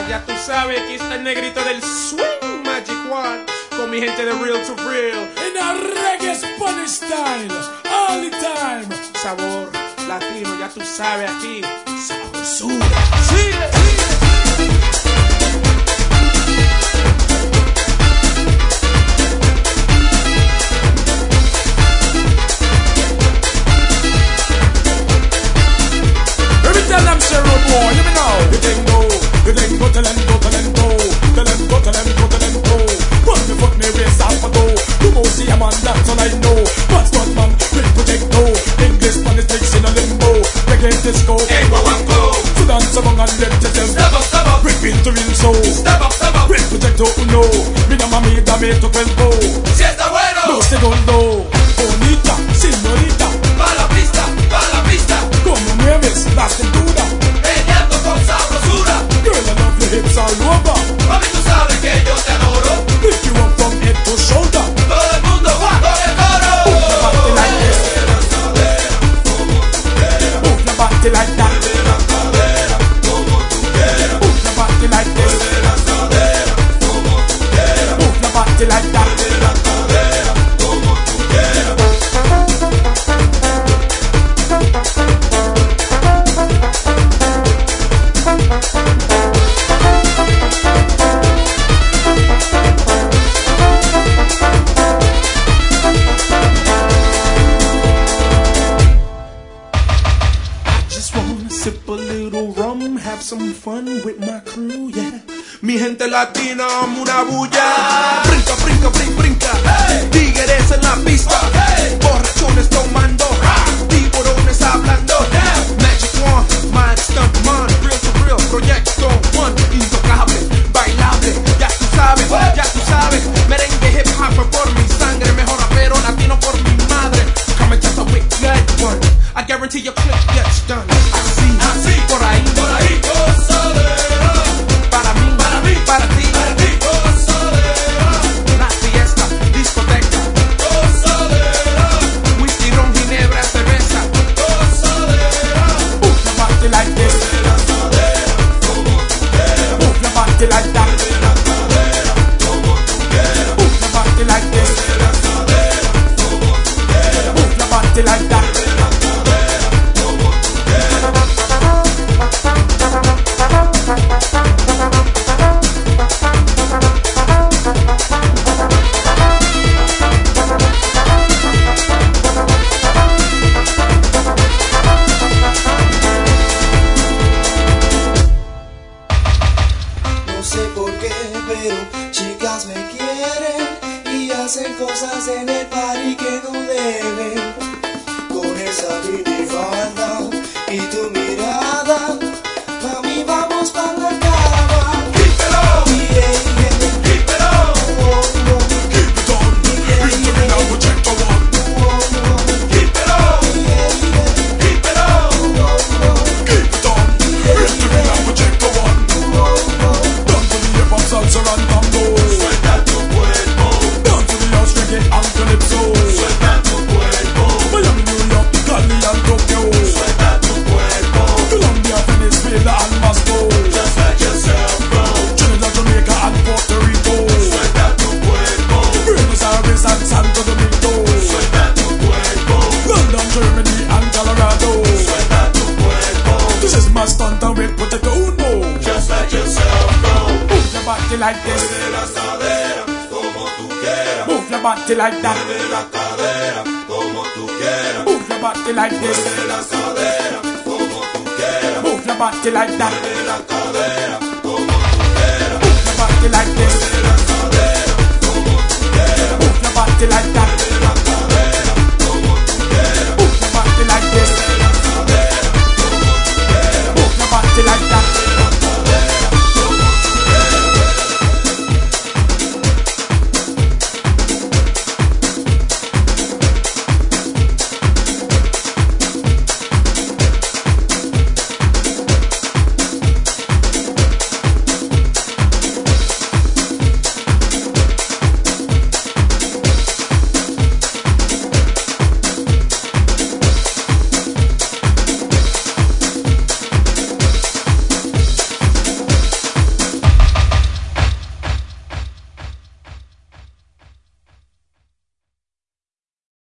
Ya tú sabes, aquí está el negrito del Swing Magic One con mi gente de Real to Real. In a reggae Spanish style, all the time. Sabor latino, ya tú sabes aquí. Sabrosura. ¡Sigue! Tell them, say, road boy, let me know. You tengo talento. Put me foot me race off a go. You go see a man, that's all I know. What's what man, big projecto. English Spanish takes in a limbo. Reggae disco, hey, guaguanco. So dance among and let yourself Step up. Break into real soul. Step up. Big projecto uno. Mi mamita me toca el bo. Si está bueno. No segundo. Bonita, señorita. Pa' la pista. Como mueves la cintura. Peleando con sabrosura. Girl, I love your hips all over. Mami, tú sabes que yo te adoro. Pick you up from head to shoulder. Todo el mundo va con el coro. Move your body like this. Move your body like that. Move your body like this. Move your body like that. Sip a little rum, have some fun with my crew, yeah. Mi gente latina, amo una bulla. Brinca, hey. Tigres en la pista, Okay. Borrachones tomando, tiburones hablando, Magic One, Mad Stunt Man, Real to Real, Proyecto One, intocable, bailable, ya tú sabes, merengue hip hop por mi sangre, mejor rapero latino por mi madre. Come and just a wicked one, I guarantee your clip gets done. Así, por ahí, Gozadera. para mí, para ti, Gozadera. la fiesta, discoteca, Gozadera. whisky, ron, ginebra, cerveza. Gozadera. Move your body like this, move your body like that, move your body like this, move your body like that. No sé por qué, pero chicas me quieren y hacen cosas en el party que no deben. Con esa minifalda y tu mirada, mami, vamos pa' la cama. Keep it on. Yeah. Keep it on. Oh, oh. Keep it on. Keep it on. Project one. Keep it on. Keep it on. Keep it on. Keep it on. Project one. Down to the hip hop salsa and tango. Suelta tu cuerpo. Down to the house reggae and calypso. Suelta tu cuerpo. Miami, New York, Cali and Tokyo. Suelta tu cuerpo. Colombia, Venezuela and Moscow. Just let yourself go. Trinidad, Jamaica and Puerto Rico. Suelta tu cuerpo. Buenos Aires and Santo Domingo. Suelta tu cuerpo. London, Germany and Colorado. Suelta tu cuerpo. This is my stunt and with Potato Uno. Just let yourself go. Move your body like this. Mueve las caderas como tú quieras. Move your body like that. Mueve la cadera como tú quieras. Move your body like this. Mueve las caderas como tú quieras. Move your body like that. Mueve la cadera como tú quieras. Move your body like this. Mueve las caderas como tú quieras. Move your body like that. Mueve